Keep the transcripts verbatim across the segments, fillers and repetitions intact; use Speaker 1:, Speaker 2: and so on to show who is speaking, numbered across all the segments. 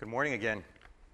Speaker 1: Good morning again.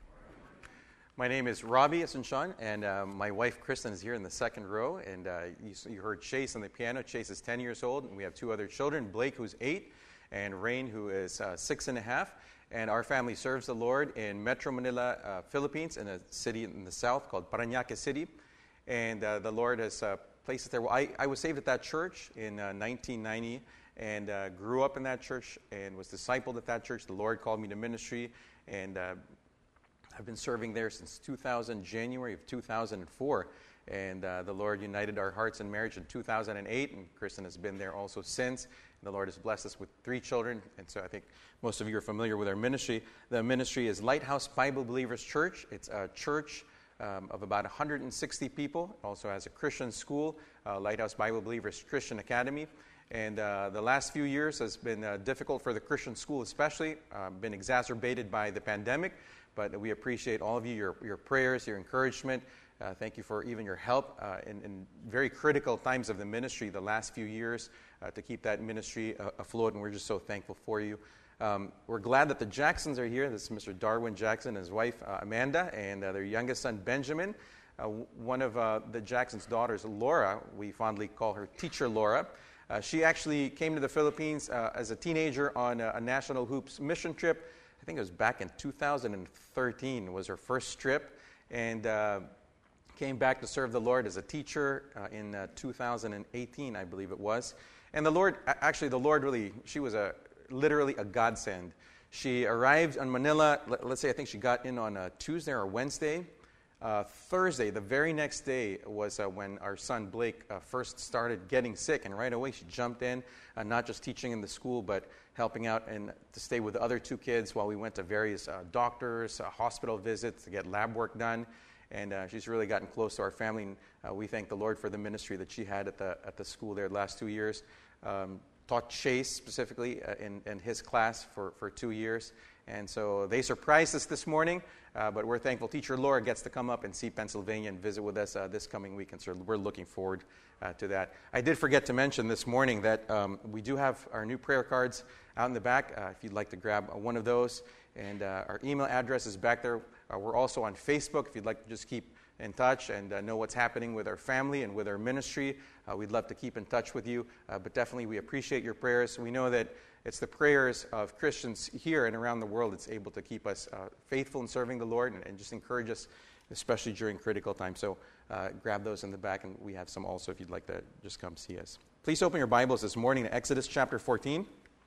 Speaker 1: My name is Robbie Asuncion, and uh, my wife Kristen is here in the second row. And uh, you, you heard Chase on the piano. Chase is ten years old, and we have two other children, Blake, who's eight, and Rain, who is uh, six and a half. And our family serves the Lord in Metro Manila, uh, Philippines, in a city in the south called Parañaque City. And uh, the Lord has uh, placed us there. Well, I, I was saved at that church in uh, nineteen ninety and uh, grew up in that church and was discipled at that church. The Lord called me to ministry, and uh, I've been serving there since two thousand, January of two thousand four. And uh, the Lord united our hearts in marriage in two thousand eight, and Kristen has been there also since. And the Lord has blessed us with three children, and so I think most of you are familiar with our ministry. The ministry is Lighthouse Bible Believers Church. It's a church um, of about one hundred sixty people. It also has a Christian school, uh, Lighthouse Bible Believers Christian Academy. And uh, the last few years has been uh, difficult for the Christian school especially, uh, been exacerbated by the pandemic. But we appreciate all of you, your, your prayers, your encouragement. Uh, thank you for even your help uh, in, in very critical times of the ministry the last few years uh, to keep that ministry uh, afloat, and we're just so thankful for you. Um, we're glad that the Jacksons are here. This is Mister Darwin Jackson and his wife uh, Amanda, and uh, their youngest son Benjamin. Uh, one of uh, the Jacksons' daughters, Laura, we fondly call her Teacher Laura. Uh, she actually came to the Philippines uh, as a teenager on a, a National Hoops mission trip. I think it was back in two thousand thirteen was her first trip, and uh, came back to serve the Lord as a teacher uh, in uh, two thousand eighteen, I believe it was. And the Lord, actually the Lord really, she was a literally a godsend. She arrived in Manila, let, let's say I think she got in on a Tuesday or Wednesday. Uh, Thursday, the very next day, was uh, when our son Blake uh, first started getting sick, and right away she jumped in, uh, not just teaching in the school, but helping out and to stay with the other two kids while we went to various uh, doctors, uh, hospital visits to get lab work done. And uh, she's really gotten close to our family, and uh, we thank the Lord for the ministry that she had at the at the school there the last two years. Um, taught Chase specifically uh, in, in his class for, for two years. And so they surprised us this morning, uh, but we're thankful. Teacher Laura gets to come up and see Pennsylvania and visit with us uh, this coming week, and so we're looking forward uh, to that. I did forget to mention this morning that um, we do have our new prayer cards out in the back, uh, if you'd like to grab uh, one of those. And uh, our email address is back there. Uh, we're also on Facebook if you'd like to just keep in touch and uh, know what's happening with our family and with our ministry. Uh, we'd love to keep in touch with you, uh, but definitely we appreciate your prayers. We know that it's the prayers of Christians here and around the world that's able to keep us uh, faithful in serving the Lord and, and just encourage us, especially during critical times. So uh, grab those in the back, and we have some also if you'd like to just come see us. Please open your Bibles this morning to Exodus chapter fourteen.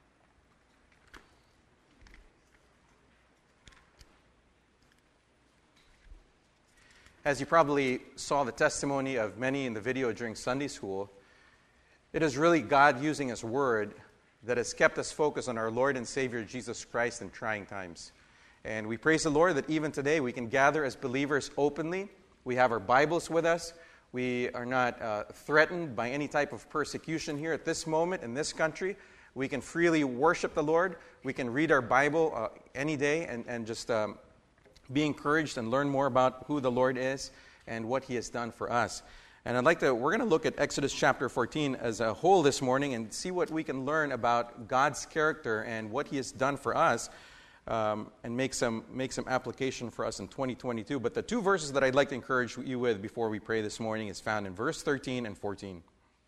Speaker 1: As you probably saw the testimony of many in the video during Sunday school, it is really God using His Word that has kept us focused on our Lord and Savior Jesus Christ in trying times. And we praise the Lord that even today we can gather as believers openly. We have our Bibles with us. We are not uh, threatened by any type of persecution here at this moment in this country. We can freely worship the Lord. We can read our Bible uh, any day and, and just um, be encouraged and learn more about who the Lord is and what He has done for us. And I'd like to, we're going to look at Exodus chapter fourteen as a whole this morning and see what we can learn about God's character and what He has done for us, um, and make some make some application for us in twenty twenty-two. But the two verses that I'd like to encourage you with before we pray this morning is found in verse thirteen and fourteen.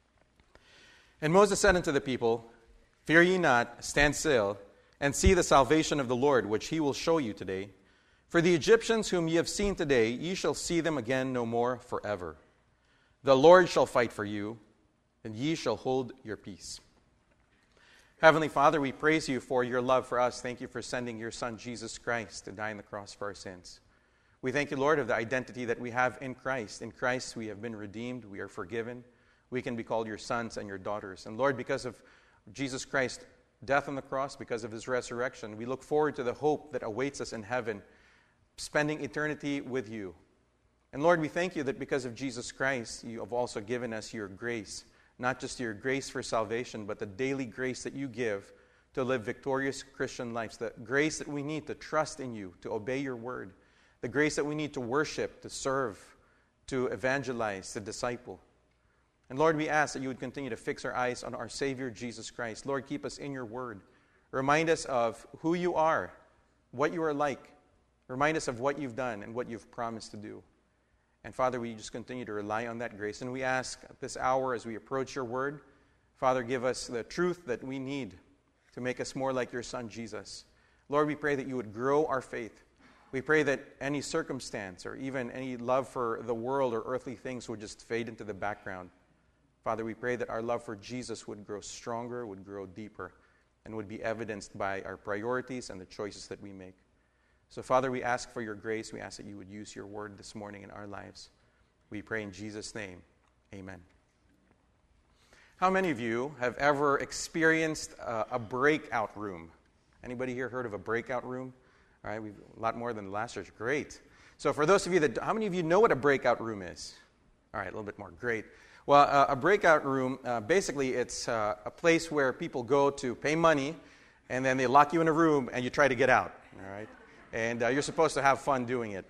Speaker 1: And Moses said unto the people, Fear ye not, stand still, and see the salvation of the Lord, which He will show you today. For the Egyptians whom ye have seen today, ye shall see them again no more forever. The Lord shall fight for you, and ye shall hold your peace. Heavenly Father, we praise You for Your love for us. Thank You for sending Your Son, Jesus Christ, to die on the cross for our sins. We thank You, Lord, of the identity that we have in Christ. In Christ we have been redeemed. We are forgiven. We can be called Your sons and Your daughters. And Lord, because of Jesus Christ's death on the cross, because of His resurrection, we look forward to the hope that awaits us in heaven, spending eternity with You. And Lord, we thank You that because of Jesus Christ, You have also given us Your grace, not just Your grace for salvation, but the daily grace that You give to live victorious Christian lives, the grace that we need to trust in You, to obey Your word, the grace that we need to worship, to serve, to evangelize, to disciple. And Lord, we ask that You would continue to fix our eyes on our Savior, Jesus Christ. Lord, keep us in Your word. Remind us of who You are, what You are like, Remind us of what you've done and what you've promised to do. And Father, we just continue to rely on that grace. And we ask at this hour as we approach your word, Father, give us the truth that we need to make us more like your Son, Jesus. Lord, we pray that you would grow our faith. We pray that any circumstance or even any love for the world or earthly things would just fade into the background. Father, we pray that our love for Jesus would grow stronger, would grow deeper, and would be evidenced by our priorities and the choices that we make. So, Father, we ask for your grace. We ask that you would use your word this morning in our lives. We pray in Jesus' name. Amen. How many of you have ever experienced a, a breakout room? Anybody here heard of a breakout room? All right, we've a lot more than last year's. Great. So for those of you that, how many of you know what a breakout room is? All right, a little bit more. Great. Well, uh, a breakout room, uh, basically it's uh, a place where people go to pay money, and then they lock you in a room and you try to get out. All right. And uh, you're supposed to have fun doing it.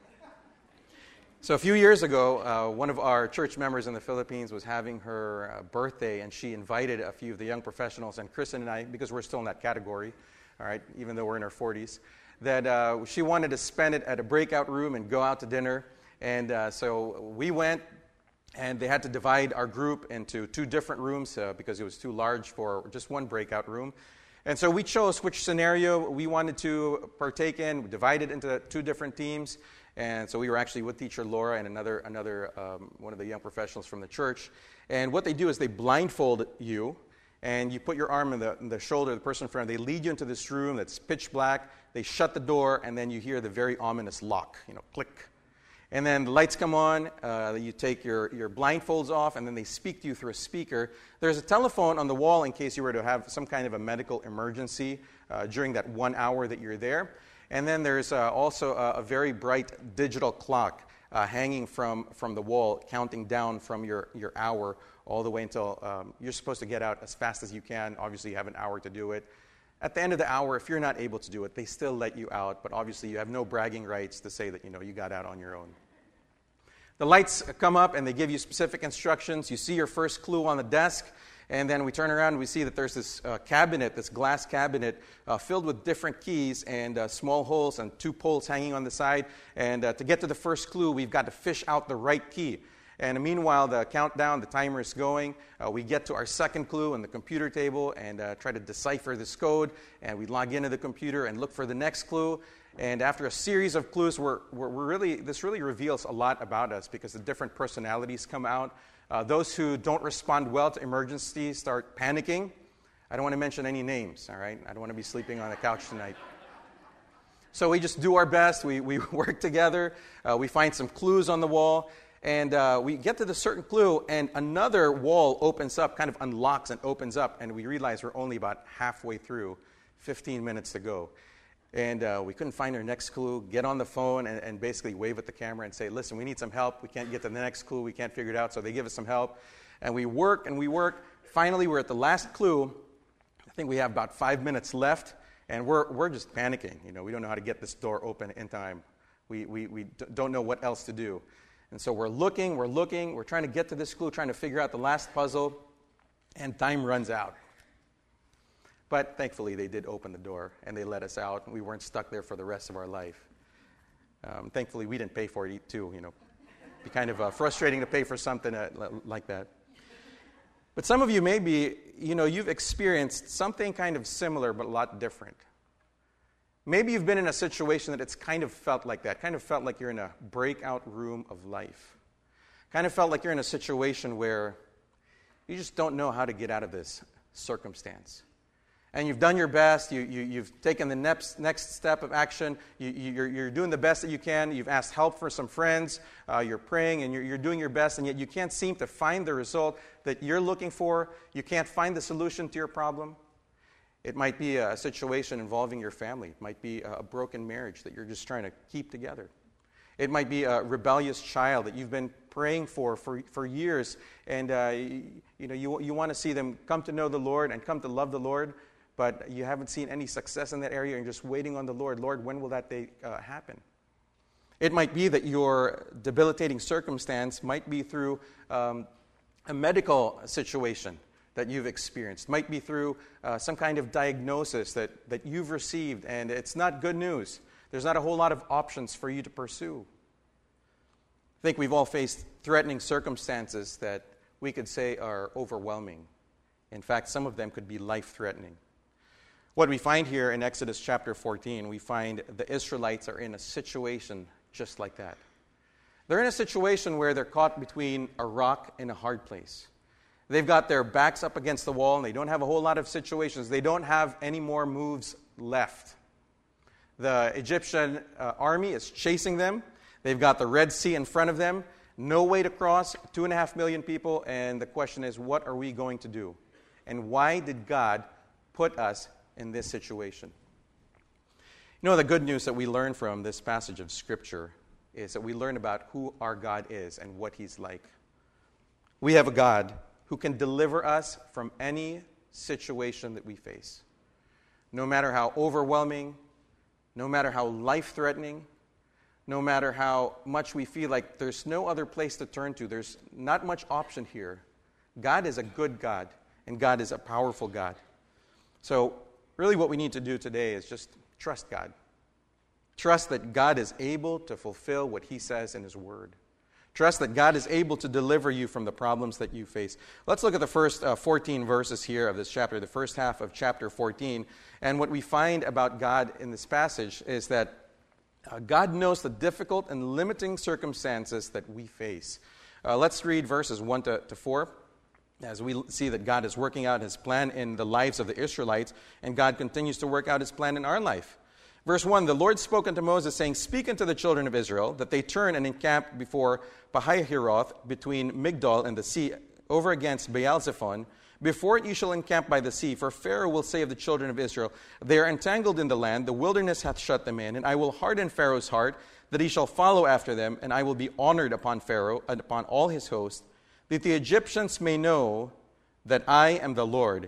Speaker 1: So a few years ago, uh, one of our church members in the Philippines was having her uh, birthday, and she invited a few of the young professionals, and Kristen and I, because we're still in that category, all right, even though we're in our forties, that uh, she wanted to spend it at a breakout room and go out to dinner. And uh, so we went, and they had to divide our group into two different rooms uh, because it was too large for just one breakout room. And so we chose which scenario we wanted to partake in. We divided into two different teams. And so we were actually with teacher Laura and another another um, one of the young professionals from the church. And what they do is they blindfold you, and you put your arm in the, in the shoulder of the person in front. They lead you into this room that's pitch black. They shut the door, and then you hear the very ominous lock, you know, click. And then the lights come on, uh, you take your, your blindfolds off, and then they speak to you through a speaker. There's a telephone on the wall in case you were to have some kind of a medical emergency uh, during that one hour that you're there. And then there's uh, also a, a very bright digital clock uh, hanging from, from the wall, counting down from your, your hour all the way until um, you're supposed to get out as fast as you can. Obviously, you have an hour to do it. At the end of the hour, if you're not able to do it, they still let you out, but obviously you have no bragging rights to say that, you know, you got out on your own. The lights come up and they give you specific instructions. You see your first clue on the desk, and then we turn around and we see that there's this uh, cabinet, this glass cabinet uh, filled with different keys and uh, small holes and two poles hanging on the side. And uh, to get to the first clue, we've got to fish out the right key. And meanwhile, the countdown, the timer is going. Uh, we get to our second clue on the computer table and uh, try to decipher this code. And we log into the computer and look for the next clue. And after a series of clues, we're, we're, we're really this really reveals a lot about us because the different personalities come out. Uh, those who don't respond well to emergencies start panicking. I don't want to mention any names, all right? I don't want to be sleeping on the couch tonight. So we just do our best. We, we work together. Uh, we find some clues on the wall. And uh, we get to the certain clue, and another wall opens up, kind of unlocks and opens up, and we realize we're only about halfway through, fifteen minutes to go. And uh, we couldn't find our next clue, get on the phone and, and basically wave at the camera and say, listen, we need some help. We can't get to the next clue. We can't figure it out. So they give us some help. And we work and we work. Finally, we're at the last clue. I think we have about five minutes left, and we're we're just panicking. You know, we don't know how to get this door open in time. We, we, we don't know what else to do. And so we're looking, we're looking, we're trying to get to this clue, trying to figure out the last puzzle, and time runs out. But thankfully, they did open the door, and they let us out, and we weren't stuck there for the rest of our life. Um, thankfully, we didn't pay for it, too. You know, it'd be kind of uh, frustrating to pay for something uh, like that. But some of you may be, you know, you've experienced something kind of similar, but a lot different. Maybe you've been in a situation that it's kind of felt like that, kind of felt like you're in a breakout room of life. Kind of felt like you're in a situation where you just don't know how to get out of this circumstance. And you've done your best, you, you, you've taken the next, next step of action, you, you're, you're doing the best that you can, you've asked help for some friends, uh, you're praying and you're, you're doing your best, and yet you can't seem to find the result that you're looking for, you can't find the solution to your problem. It might be a situation involving your family. It might be a broken marriage that you're just trying to keep together. It might be a rebellious child that you've been praying for for, for years, and uh, you, you know you, you want to see them come to know the Lord and come to love the Lord, but you haven't seen any success in that area, and you're just waiting on the Lord. Lord, when will that day uh, happen? It might be that your debilitating circumstance might be through um, a medical situation that you've experienced. Might be through uh, some kind of diagnosis that, that you've received, and it's not good news. There's not a whole lot of options for you to pursue. I think we've all faced threatening circumstances that we could say are overwhelming. In fact, some of them could be life-threatening. What we find here in Exodus chapter fourteen, we find the Israelites are in a situation just like that. They're in a situation where they're caught between a rock and a hard place. They've got their backs up against the wall, and they don't have a whole lot of situations. They don't have any more moves left. The Egyptian uh, army is chasing them. They've got the Red Sea in front of them. No way to cross, two and a half million people, and the question is, what are we going to do? And why did God put us in this situation? You know, the good news that we learn from this passage of Scripture is that we learn about who our God is and what He's like. We have a God who can deliver us from any situation that we face. No matter how overwhelming, no matter how life-threatening, no matter how much we feel like there's no other place to turn to, there's not much option here. God is a good God, and God is a powerful God. So really what we need to do today is just trust God. Trust that God is able to fulfill what He says in His Word. Trust that God is able to deliver you from the problems that you face. Let's look at the first uh, fourteen verses here of this chapter, the first half of chapter fourteen. And what we find about God in this passage is that uh, God knows the difficult and limiting circumstances that we face. Uh, let's read verses one to, to four. As we see that God is working out His plan in the lives of the Israelites, and God continues to work out His plan in our life. Verse one, the Lord spoke unto Moses, saying, Speak unto the children of Israel, that they turn and encamp before Pihahiroth, between Migdol and the sea, over against Baal-zephon. Before it you shall encamp by the sea, for Pharaoh will say of the children of Israel, They are entangled in the land, the wilderness hath shut them in, and I will harden Pharaoh's heart, that he shall follow after them, and I will be honored upon Pharaoh and upon all his host, that the Egyptians may know that I am the Lord.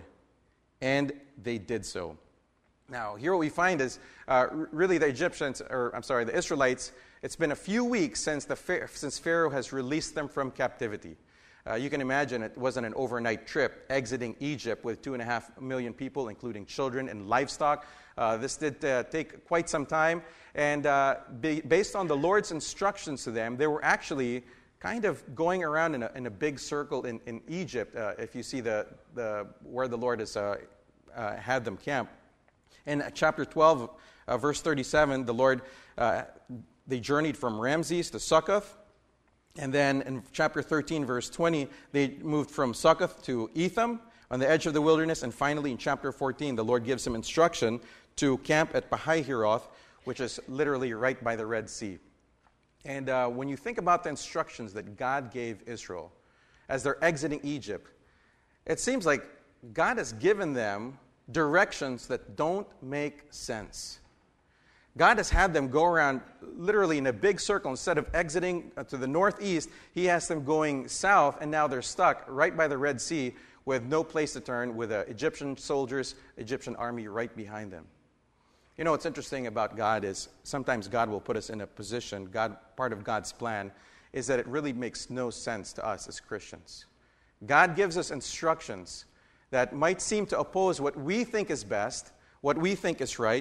Speaker 1: And they did so. Now, here what we find is, uh, really the Egyptians, or I'm sorry, the Israelites, it's been a few weeks since, the, since Pharaoh has released them from captivity. Uh, you can imagine it wasn't an overnight trip, exiting Egypt with two and a half million people, including children and livestock. Uh, this did uh, take quite some time, and uh, be, based on the Lord's instructions to them, they were actually kind of going around in a, in a big circle in, in Egypt, uh, if you see the, the where the Lord has uh, uh, had them camp. In chapter twelve, uh, verse thirty-seven, the Lord, uh, they journeyed from Ramses to Succoth. And then in chapter thirteen, verse twenty, they moved from Succoth to Etham on the edge of the wilderness. And finally, in chapter fourteen, the Lord gives them instruction to camp at Pihahiroth, which is literally right by the Red Sea. And uh, when you think about the instructions that God gave Israel as they're exiting Egypt, it seems like God has given them directions that don't make sense. God has had them go around literally in a big circle. Instead of exiting to the northeast, He has them going south, and now they're stuck right by the Red Sea with no place to turn, with uh, Egyptian soldiers, Egyptian army right behind them. You know what's interesting about God is sometimes God will put us in a position, God, part of God's plan, is that it really makes no sense to us as Christians. God gives us instructions that might seem to oppose what we think is best, what we think is right,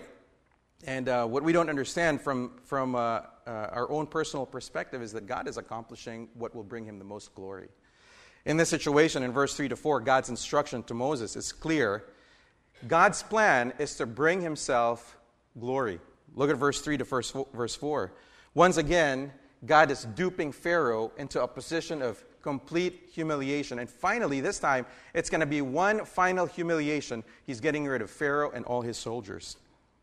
Speaker 1: and uh, what we don't understand from, from uh, uh, our own personal perspective is that God is accomplishing what will bring Him the most glory. In this situation, in verse three to four, God's instruction to Moses is clear. God's plan is to bring Himself glory. Look at verse three to verse verse four. Once again, God is duping Pharaoh into a position of complete humiliation. And finally, this time, it's going to be one final humiliation. He's getting rid of Pharaoh and all his soldiers.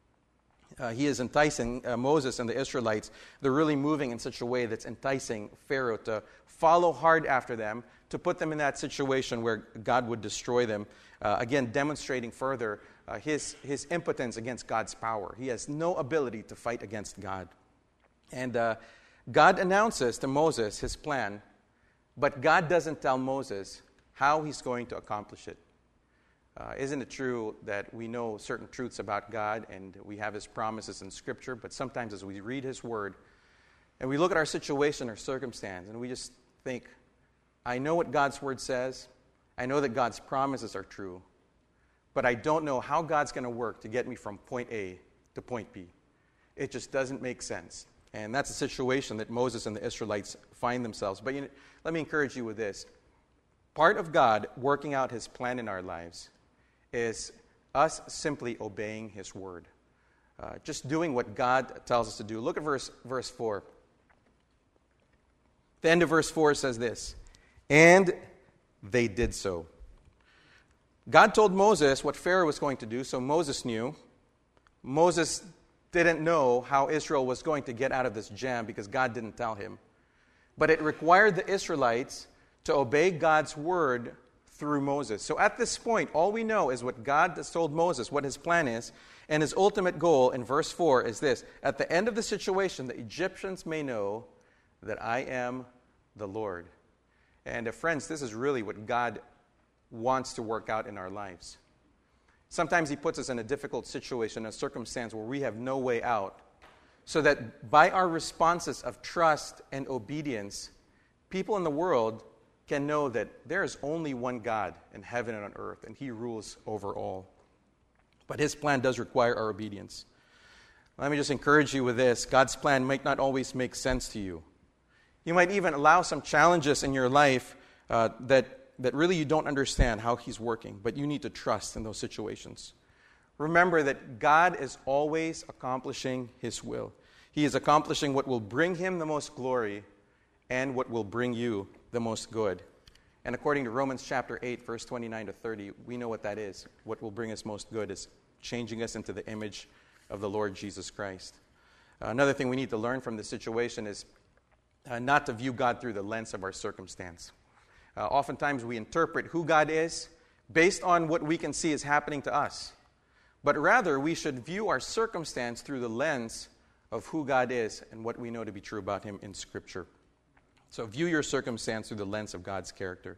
Speaker 1: Uh, he is enticing uh, Moses and the Israelites. They're really moving in such a way that's enticing Pharaoh to follow hard after them, to put them in that situation where God would destroy them. Uh, again, demonstrating further uh, his, his impotence against God's power. He has no ability to fight against God. And uh, God announces to Moses His plan, but God doesn't tell Moses how He's going to accomplish it. Uh, isn't it true that we know certain truths about God and we have His promises in Scripture, but sometimes as we read His Word and we look at our situation or circumstance and we just think, I know what God's Word says, I know that God's promises are true, but I don't know how God's going to work to get me from point A to point B. It just doesn't make sense. And that's a situation that Moses and the Israelites find themselves. But you know, let me encourage you with this. Part of God working out his plan in our lives is us simply obeying his word. Uh, just doing what God tells us to do. Look at verse, verse four. The end of verse four says this, and they did so. God told Moses what Pharaoh was going to do, so Moses knew. Moses didn't know how Israel was going to get out of this jam because God didn't tell him. But it required the Israelites to obey God's word through Moses. So at this point, all we know is what God has told Moses, what his plan is, and his ultimate goal in verse four is this. At the end of the situation, the Egyptians may know that I am the Lord. And uh, friends, this is really what God wants to work out in our lives. Sometimes he puts us in a difficult situation, a circumstance where we have no way out, so that by our responses of trust and obedience, people in the world can know that there is only one God in heaven and on earth, and he rules over all. But his plan does require our obedience. Let me just encourage you with this. God's plan might not always make sense to you. You might even allow some challenges in your life uh, that that really you don't understand how he's working, but you need to trust in those situations. Remember that God is always accomplishing his will. He is accomplishing what will bring him the most glory and what will bring you the most good. And according to Romans chapter eight, verse twenty-nine to thirty, we know what that is. What will bring us most good is changing us into the image of the Lord Jesus Christ. Uh, another thing we need to learn from this situation is uh, not to view God through the lens of our circumstance. Uh, oftentimes we interpret who God is based on what we can see is happening to us. But rather, we should view our circumstance through the lens of who God is and what we know to be true about him in Scripture. So view your circumstance through the lens of God's character.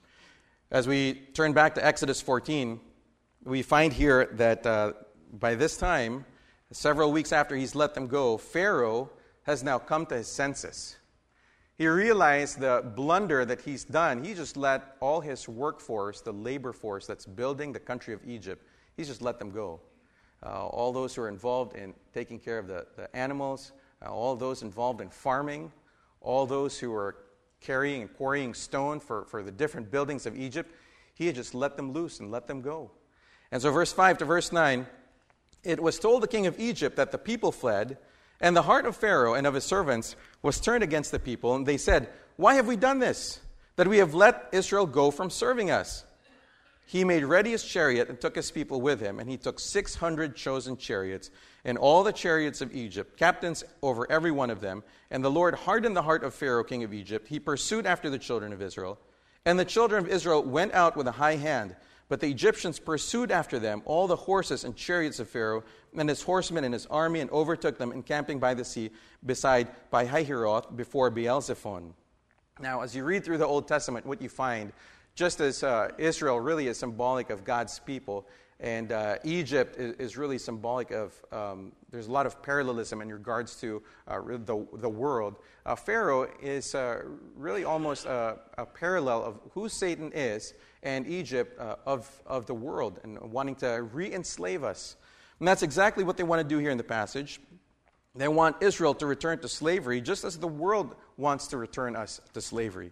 Speaker 1: As we turn back to Exodus fourteen, we find here that uh, by this time, several weeks after he's let them go, Pharaoh has now come to his senses. He realized the blunder that he's done. He just let all his workforce, the labor force that's building the country of Egypt, he's just let them go. Uh, all those who are involved in taking care of the, the animals, uh, all those involved in farming, all those who are carrying and quarrying stone for, for the different buildings of Egypt, he had just let them loose and let them go. And so verse five to verse nine, it was told the king of Egypt that the people fled, and the heart of Pharaoh and of his servants was turned against the people, and they said, why have we done this, that we have let Israel go from serving us? He made ready his chariot and took his people with him, and he took six hundred chosen chariots, and all the chariots of Egypt, captains over every one of them. And the Lord hardened the heart of Pharaoh, king of Egypt. He pursued after the children of Israel. And the children of Israel went out with a high hand, but the Egyptians pursued after them all the horses and chariots of Pharaoh, and his horsemen and his army, and overtook them, encamping by the sea, beside Pi-hahiroth, before Baal-zephon. Now, as you read through the Old Testament, what you find, just as uh, Israel really is symbolic of God's people, and uh, Egypt is, is really symbolic of, um, there's a lot of parallelism in regards to uh, the, the world. Uh, Pharaoh is uh, really almost a, a parallel of who Satan is, and Egypt uh, of, of the world, and wanting to re-enslave us. And that's exactly what they want to do here in the passage. They want Israel to return to slavery, just as the world wants to return us to slavery.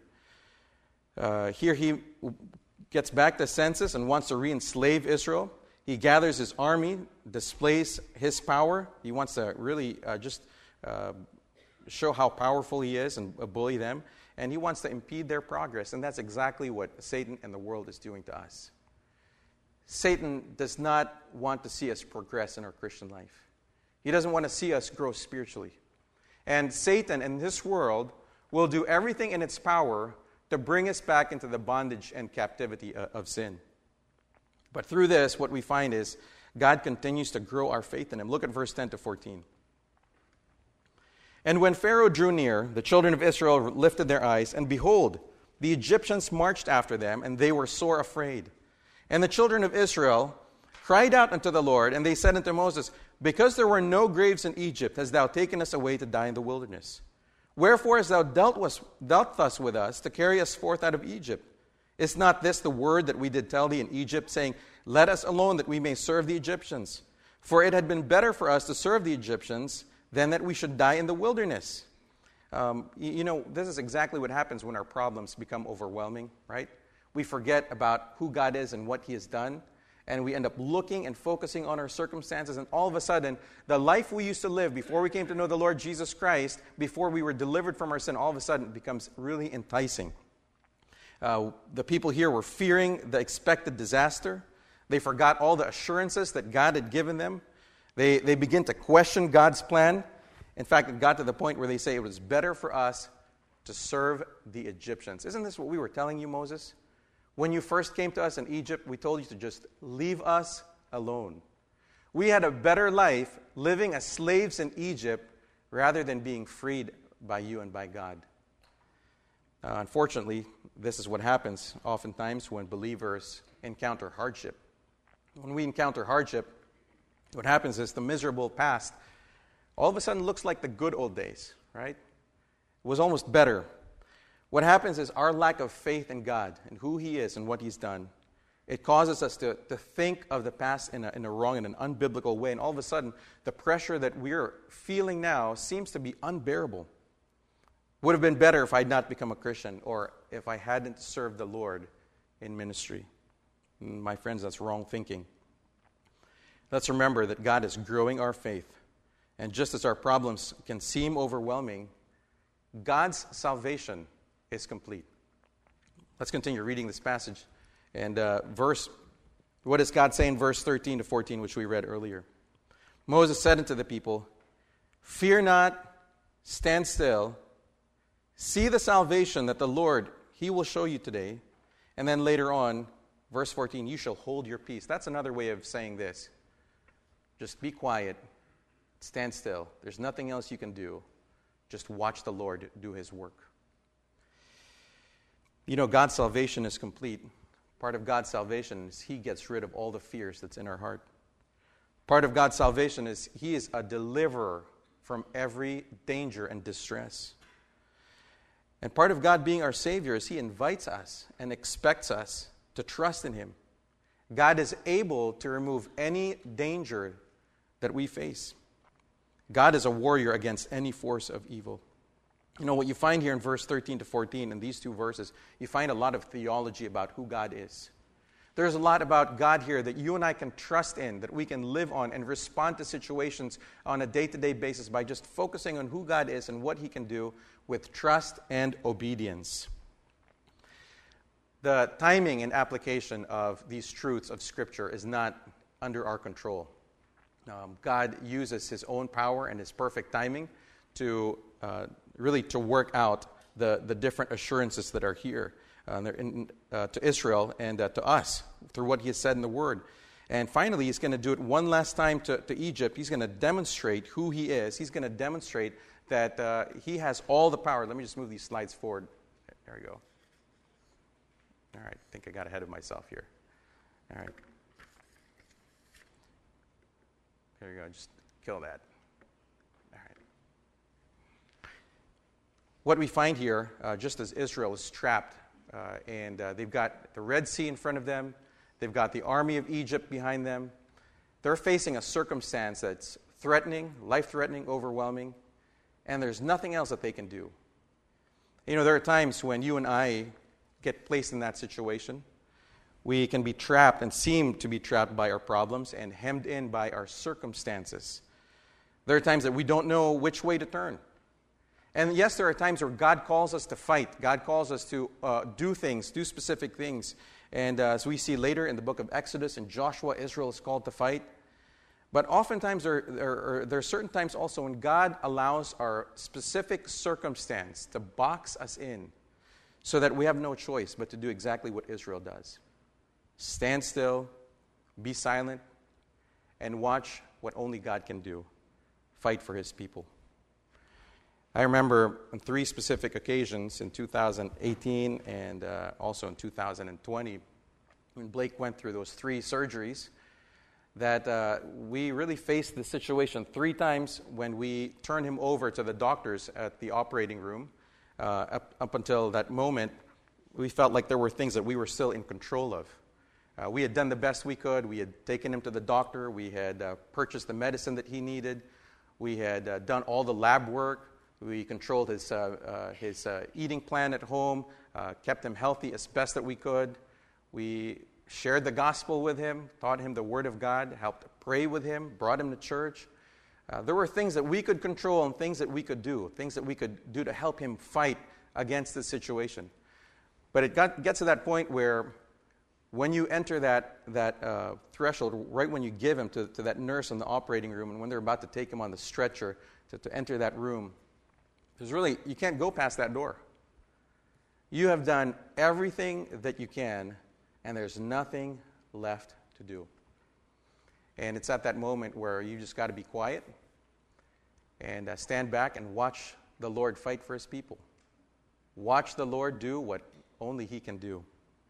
Speaker 1: Uh, here he gets back to senses and wants to re-enslave Israel. He gathers his army, displays his power. He wants to really uh, just uh, show how powerful he is and bully them. And he wants to impede their progress. And that's exactly what Satan and the world is doing to us. Satan does not want to see us progress in our Christian life. He doesn't want to see us grow spiritually. And Satan and this world will do everything in its power to bring us back into the bondage and captivity of sin. But through this, what we find is God continues to grow our faith in him. Look at verse ten to fourteen. And when Pharaoh drew near, the children of Israel lifted their eyes, and behold, the Egyptians marched after them, and they were sore afraid. And the children of Israel cried out unto the Lord, and they said unto Moses, because there were no graves in Egypt, hast thou taken us away to die in the wilderness? Wherefore hast thou dealt, was, dealt thus with us, to carry us forth out of Egypt? Is not this the word that we did tell thee in Egypt, saying, let us alone that we may serve the Egyptians? For it had been better for us to serve the Egyptians than that we should die in the wilderness. Um, you, you know, this is exactly what happens when our problems become overwhelming, right? We forget about who God is and what He has done, and we end up looking and focusing on our circumstances, and all of a sudden, the life we used to live before we came to know the Lord Jesus Christ, before we were delivered from our sin, all of a sudden it becomes really enticing. Uh, the people here were fearing the expected disaster. They forgot all the assurances that God had given them. They, they begin to question God's plan. In fact, it got to the point where they say it was better for us to serve the Egyptians. Isn't this what we were telling you, Moses? When you first came to us in Egypt, we told you to just leave us alone. We had a better life living as slaves in Egypt rather than being freed by you and by God. Uh, unfortunately, this is what happens oftentimes when believers encounter hardship. When we encounter hardship, what happens is the miserable past all of a sudden looks like the good old days, right? It was almost better. What happens is our lack of faith in God and who He is and what He's done, it causes us to, to think of the past in a, in a wrong and an unbiblical way. And all of a sudden, the pressure that we're feeling now seems to be unbearable. Would have been better if I had not become a Christian or if I hadn't served the Lord in ministry. And my friends, that's wrong thinking. Let's remember that God is growing our faith. And just as our problems can seem overwhelming, God's salvation is complete. Let's continue reading this passage. And uh, verse, what does God say in verse thirteen to fourteen, which we read earlier? Moses said unto the people, "Fear not, stand still, see the salvation that the Lord, He will show you today." And then later on, verse fourteen, "You shall hold your peace." That's another way of saying this. Just be quiet, stand still. There's nothing else you can do. Just watch the Lord do His work. You know, God's salvation is complete. Part of God's salvation is He gets rid of all the fears that's in our heart. Part of God's salvation is He is a deliverer from every danger and distress. And part of God being our Savior is He invites us and expects us to trust in Him. God is able to remove any danger that we face. God is a warrior against any force of evil. You know, what you find here in verse thirteen to fourteen, in these two verses, you find a lot of theology about who God is. There's a lot about God here that you and I can trust in, that we can live on and respond to situations on a day-to-day basis by just focusing on who God is and what He can do with trust and obedience. The timing and application of these truths of Scripture is not under our control. Um, God uses His own power and His perfect timing to uh, really to work out the, the different assurances that are here uh, in, uh, to Israel and uh, to us through what He has said in the Word. And finally, He's going to do it one last time to, to Egypt. He's going to demonstrate who He is. He's going to demonstrate that uh, He has all the power. Let me just move these slides forward. There we go. All right, I think I got ahead of myself here. All right. There you go, just kill that. All right. What we find here, uh, just as Israel is trapped, uh, and uh, they've got the Red Sea in front of them, they've got the army of Egypt behind them, they're facing a circumstance that's threatening, life-threatening, overwhelming, and there's nothing else that they can do. You know, there are times when you and I get placed in that situation. We can be trapped and seem to be trapped by our problems and hemmed in by our circumstances. There are times that we don't know which way to turn. And yes, there are times where God calls us to fight. God calls us to uh, do things, do specific things. And uh, as we see later in the book of Exodus and Joshua, Israel is called to fight. But oftentimes there, there, there are certain times also when God allows our specific circumstance to box us in so that we have no choice but to do exactly what Israel does. Stand still, be silent, and watch what only God can do. Fight for His people. I remember on three specific occasions in two thousand eighteen and uh, also in two thousand twenty, when Blake went through those three surgeries, that uh, we really faced the situation three times when we turned him over to the doctors at the operating room. Uh, up, up until that moment, we felt like there were things that we were still in control of. Uh, we had done the best we could. We had taken him to the doctor. We had uh, purchased the medicine that he needed. We had uh, done all the lab work. We controlled his, uh, uh, his uh, eating plan at home, uh, kept him healthy as best that we could. We shared the gospel with him, taught him the Word of God, helped pray with him, brought him to church. Uh, there were things that we could control and things that we could do, things that we could do to help him fight against the situation. But it got, gets to that point where when you enter that, that uh, threshold, right when you give him to, to that nurse in the operating room and when they're about to take him on the stretcher to, to enter that room, there's really, you can't go past that door. You have done everything that you can, and there's nothing left to do. And it's at that moment where you just got to be quiet and uh, stand back and watch the Lord fight for his people. Watch the Lord do what only he can do.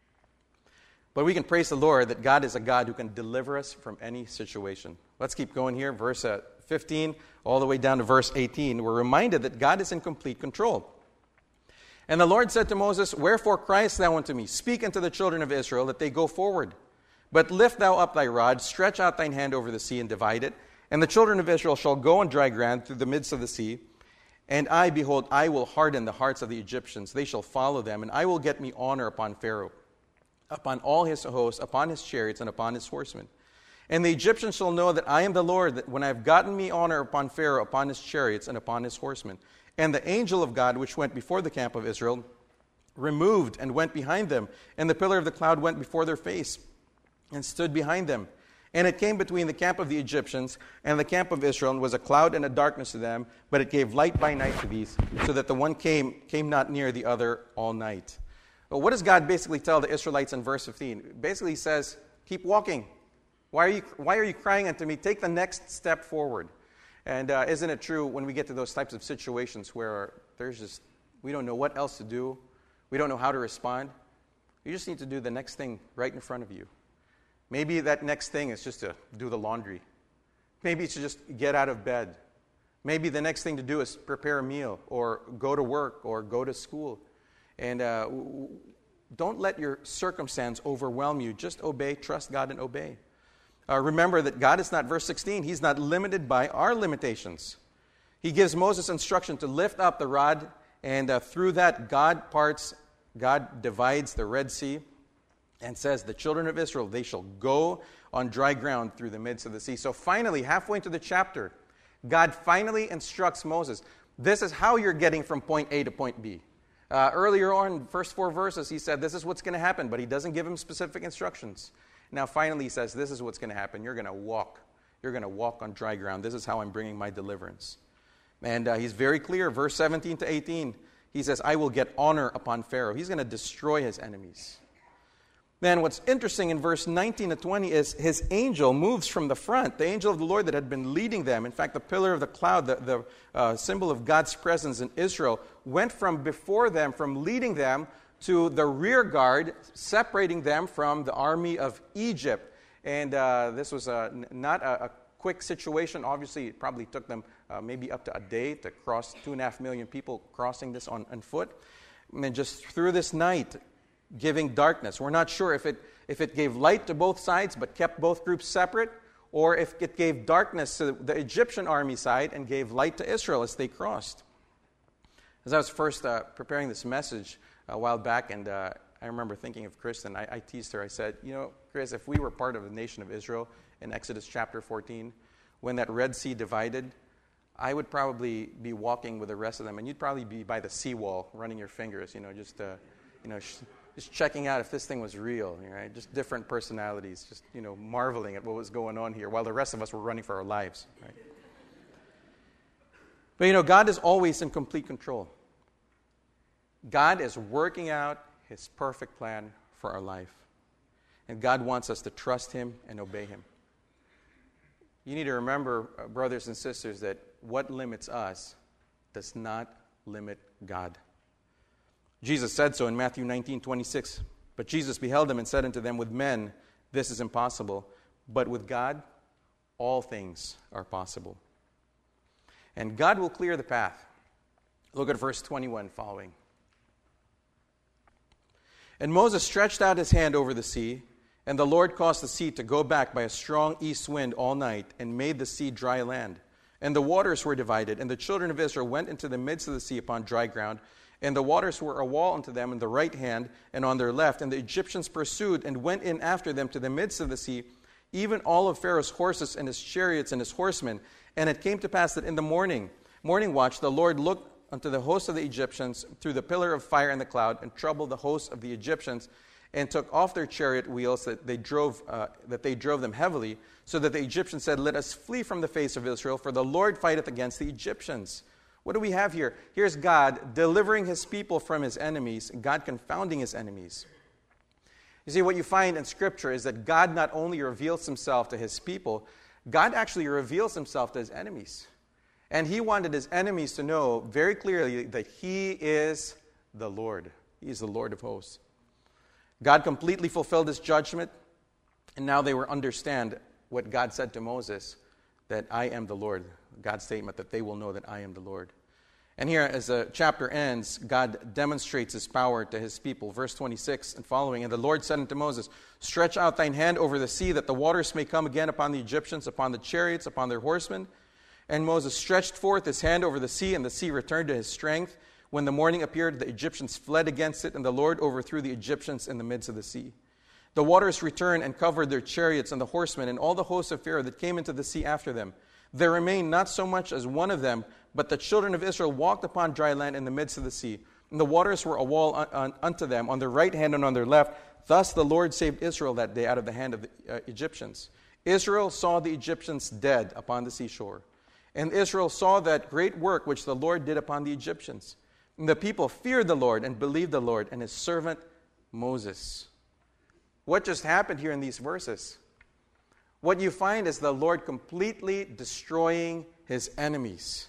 Speaker 1: But we can praise the Lord that God is a God who can deliver us from any situation. Let's keep going here. Verse uh, fifteen all the way down to verse eighteen. We're reminded that God is in complete control. And the Lord said to Moses, "Wherefore criest thou unto me? Speak unto the children of Israel that they go forward. But lift thou up thy rod, stretch out thine hand over the sea, and divide it. And the children of Israel shall go on dry ground through the midst of the sea. And I, behold, I will harden the hearts of the Egyptians. They shall follow them, and I will get me honor upon Pharaoh, upon all his hosts, upon his chariots, and upon his horsemen. And the Egyptians shall know that I am the Lord, that when I have gotten me honor upon Pharaoh, upon his chariots, and upon his horsemen." And the angel of God, which went before the camp of Israel, removed and went behind them. And the pillar of the cloud went before their face and stood behind them. And it came between the camp of the Egyptians and the camp of Israel, and was a cloud and a darkness to them, but it gave light by night to these, so that the one came came not near the other all night. Well, what does God basically tell the Israelites in verse fifteen? Basically he says, keep walking. Why are you, why are you crying unto me? Take the next step forward. And uh, isn't it true when we get to those types of situations where there's just, we don't know what else to do, we don't know how to respond? You just need to do the next thing right in front of you. Maybe that next thing is just to do the laundry. Maybe it's to just get out of bed. Maybe the next thing to do is prepare a meal or go to work or go to school. And uh, don't let your circumstance overwhelm you. Just obey, trust God, and obey. Uh, remember that God is not, verse sixteen, he's not limited by our limitations. He gives Moses instruction to lift up the rod, and uh, through that God parts, God divides the Red Sea, and says, the children of Israel, they shall go on dry ground through the midst of the sea. So finally, halfway into the chapter, God finally instructs Moses, this is how you're getting from point A to point B. Uh, earlier on, first four verses, he said, this is what's going to happen, but he doesn't give him specific instructions. Now finally he says, this is what's going to happen. You're going to walk. You're going to walk on dry ground. This is how I'm bringing my deliverance. And uh, he's very clear, verse seventeen to eighteen. He says, I will get honor upon Pharaoh. He's going to destroy his enemies. Then what's interesting in verse nineteen to twenty is his angel moves from the front, the angel of the Lord that had been leading them. In fact, the pillar of the cloud, the, the uh, symbol of God's presence in Israel, went from before them, from leading them, to the rear guard, separating them from the army of Egypt. And uh, this was a, not a, a quick situation. Obviously, it probably took them uh, maybe up to a day to cross, two and a half million people crossing this on, on foot. And then just through this night, giving darkness. We're not sure if it if it gave light to both sides but kept both groups separate, or if it gave darkness to the Egyptian army side and gave light to Israel as they crossed. As I was first uh, preparing this message a while back, and uh, I remember thinking of Kristen, I, I teased her, I said, you know, Chris, if we were part of the nation of Israel in Exodus chapter fourteen, when that Red Sea divided, I would probably be walking with the rest of them, and you'd probably be by the seawall running your fingers, you know, just, uh, you know, sh- just checking out if this thing was real, right? Just different personalities, just, you know, marveling at what was going on here, while the rest of us were running for our lives, right? But, you know, God is always in complete control. God is working out his perfect plan for our life. And God wants us to trust him and obey him. You need to remember, uh, brothers and sisters, that what limits us does not limit God. Jesus said so in Matthew nineteen twenty-six. But Jesus beheld them and said unto them, with men this is impossible, but with God all things are possible. And God will clear the path. Look at verse twenty-one following. And Moses stretched out his hand over the sea, and the Lord caused the sea to go back by a strong east wind all night, and made the sea dry land. and the waters were divided, and the children of Israel went into the midst of the sea upon dry ground, and the waters were a wall unto them on the right hand and on their left. And the Egyptians pursued and went in after them to the midst of the sea, even all of Pharaoh's horses and his chariots and his horsemen. And it came to pass that in the morning, morning watch, the Lord looked unto the host of the Egyptians through the pillar of fire and the cloud, and troubled the host of the Egyptians, and took off their chariot wheels that they drove uh, that they drove them heavily, so that the Egyptians said, Let us flee from the face of Israel, for the Lord fighteth against the Egyptians. What do we have here? Here's God delivering his people from his enemies, God confounding his enemies. You see, what you find in Scripture is that God not only reveals himself to his people, God actually reveals himself to his enemies. And he wanted his enemies to know very clearly that he is the Lord. He is the Lord of hosts. God completely fulfilled his judgment, and now they will understand what God said to Moses, that I am the Lord. God's statement that they will know that I am the Lord. And here, as the chapter ends, God demonstrates his power to his people. Verse twenty-six and following, And the Lord said unto Moses, Stretch out thine hand over the sea, that the waters may come again upon the Egyptians, upon the chariots, upon their horsemen. And Moses stretched forth his hand over the sea, and the sea returned to his strength. When the morning appeared, the Egyptians fled against it, and the Lord overthrew the Egyptians in the midst of the sea. The waters returned and covered their chariots and the horsemen, and all the hosts of Pharaoh that came into the sea after them. There remained not so much as one of them, but the children of Israel walked upon dry land in the midst of the sea. And the waters were a wall un- un- unto them on their right hand and on their left. Thus the Lord saved Israel that day out of the hand of the uh, Egyptians. Israel saw the Egyptians dead upon the seashore. And Israel saw that great work which the Lord did upon the Egyptians. And the people feared the Lord and believed the Lord and his servant Moses. What just happened here in these verses? What you find is the Lord completely destroying his enemies.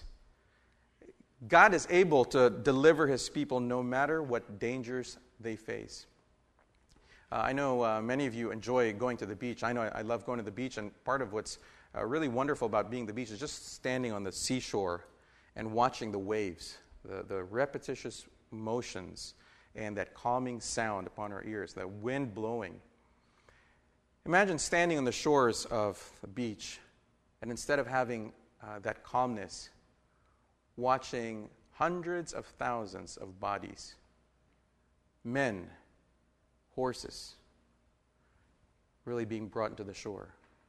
Speaker 1: God is able to deliver his people no matter what dangers they face. Uh, I know uh, many of you enjoy going to the beach. I know I, I love going to the beach, and part of what's uh, really wonderful about being at the beach is just standing on the seashore and watching the waves, the, the repetitious motions, and that calming sound upon our ears, the wind blowing. Imagine standing on the shores of the beach, and instead of having uh, that calmness, watching hundreds of thousands of bodies, men, horses, really being brought into the shore.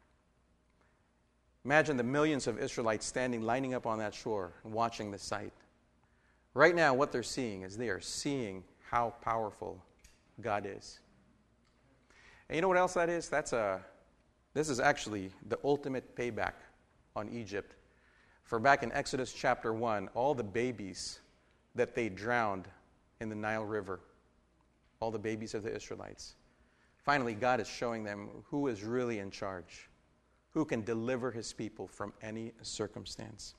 Speaker 1: Imagine the millions of Israelites standing, lining up on that shore and watching the sight. Right now, what they're seeing is they are seeing how powerful God is. And you know what else that is? That's a, this is actually the ultimate payback on Egypt. For back in Exodus chapter one, all the babies that they drowned in the Nile River, all the babies of the Israelites. Finally, God is showing them who is really in charge, who can deliver his people from any circumstance.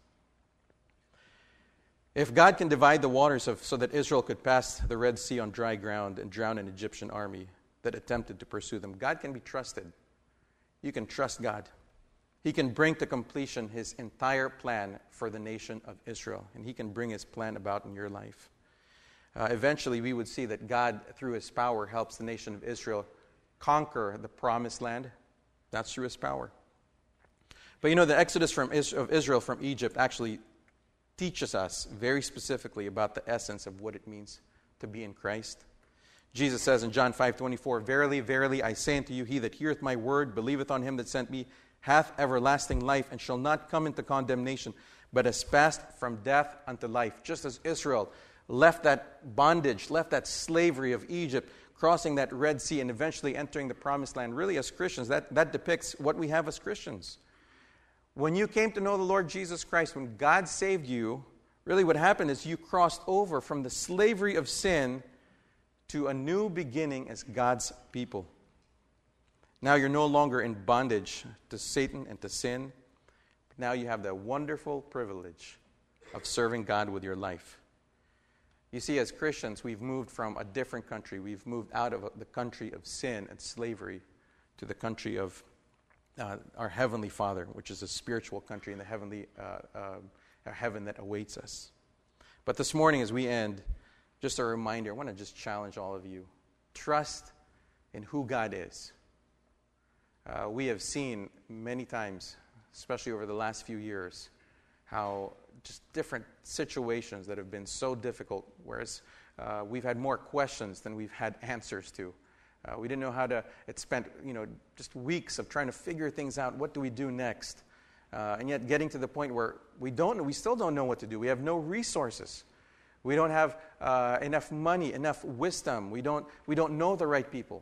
Speaker 1: If God can divide the waters of, so that Israel could pass the Red Sea on dry ground and drown an Egyptian army that attempted to pursue them, God can be trusted. You can trust God. He can bring to completion his entire plan for the nation of Israel, and he can bring his plan about in your life. Uh, eventually, we would see that God, through his power, helps the nation of Israel conquer the promised land. That's through his power. But you know, the exodus from Is- of Israel from Egypt actually teaches us very specifically about the essence of what it means to be in Christ. Jesus says in John five twenty-four, Verily, verily, I say unto you, he that heareth my word, believeth on him that sent me, hath everlasting life, and shall not come into condemnation, but has passed from death unto life. Just as Israel left that bondage, left that slavery of Egypt, crossing that Red Sea, and eventually entering the Promised Land, really as Christians, that, that depicts what we have as Christians. When you came to know the Lord Jesus Christ, when God saved you, really what happened is you crossed over from the slavery of sin to a new beginning as God's people. Now you're no longer in bondage to Satan and to sin. Now you have the wonderful privilege of serving God with your life. You see, as Christians, we've moved from a different country. We've moved out of the country of sin and slavery to the country of uh, our Heavenly Father, which is a spiritual country in the heavenly uh, uh, heaven that awaits us. But this morning, as we end, just a reminder, I want to just challenge all of you. Trust in who God is. Uh, we have seen many times, especially over the last few years, how just different situations that have been so difficult, whereas uh, we've had more questions than we've had answers to. Uh, we didn't know how to, it spent, you know, just weeks of trying to figure things out. What do we do next? Uh, and yet getting to the point where we don't, we still don't know what to do. We have no resources. We don't have uh, enough money, enough wisdom. We don't, we don't know the right people.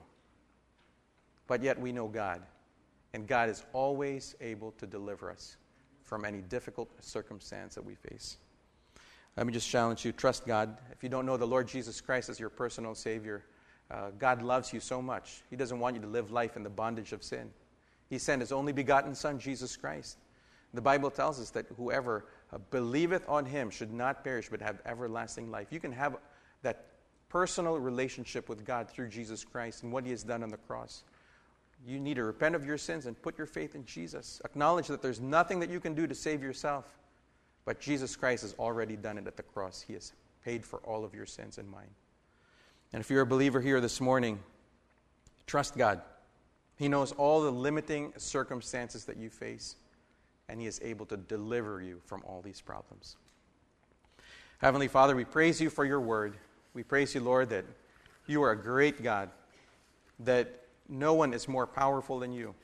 Speaker 1: But yet we know God. And God is always able to deliver us from any difficult circumstance that we face. Let me just challenge you, trust God. If you don't know the Lord Jesus Christ as your personal Savior, uh, God loves you so much. He doesn't want you to live life in the bondage of sin. He sent His only begotten Son, Jesus Christ. The Bible tells us that whoever uh, believeth on Him should not perish but have everlasting life. You can have that personal relationship with God through Jesus Christ and what He has done on the cross. You need to repent of your sins and put your faith in Jesus. Acknowledge that there's nothing that you can do to save yourself, but Jesus Christ has already done it at the cross. He has paid for all of your sins and mine. And if you're a believer here this morning, trust God. He knows all the limiting circumstances that you face, and He is able to deliver you from all these problems. Heavenly Father, we praise You for Your word. We praise You, Lord, that You are a great God, that no one is more powerful than You.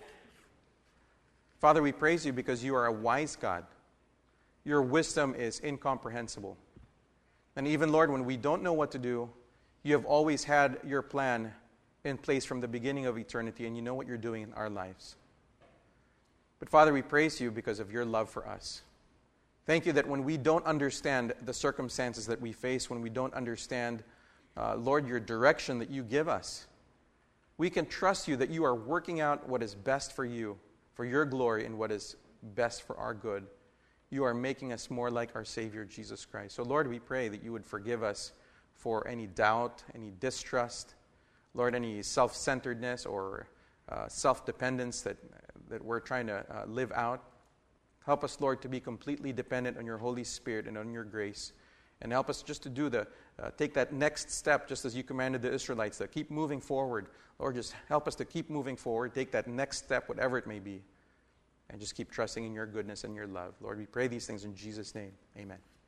Speaker 1: Father, we praise You because You are a wise God. Your wisdom is incomprehensible. And even, Lord, when we don't know what to do, You have always had Your plan in place from the beginning of eternity, and You know what You're doing in our lives. But Father, we praise You because of Your love for us. Thank You that when we don't understand the circumstances that we face, when we don't understand, uh, Lord, Your direction that You give us, we can trust You that You are working out what is best for You, for Your glory, and what is best for our good. You are making us more like our Savior, Jesus Christ. So, Lord, we pray that You would forgive us for any doubt, any distrust, Lord, any self-centeredness or uh, self-dependence that, that we're trying to uh, live out. Help us, Lord, to be completely dependent on Your Holy Spirit and on Your grace. And help us just to do the, uh, take that next step, just as You commanded the Israelites, to keep moving forward. Lord, just help us to keep moving forward, take that next step, whatever it may be, and just keep trusting in Your goodness and Your love. Lord, we pray these things in Jesus' name. Amen.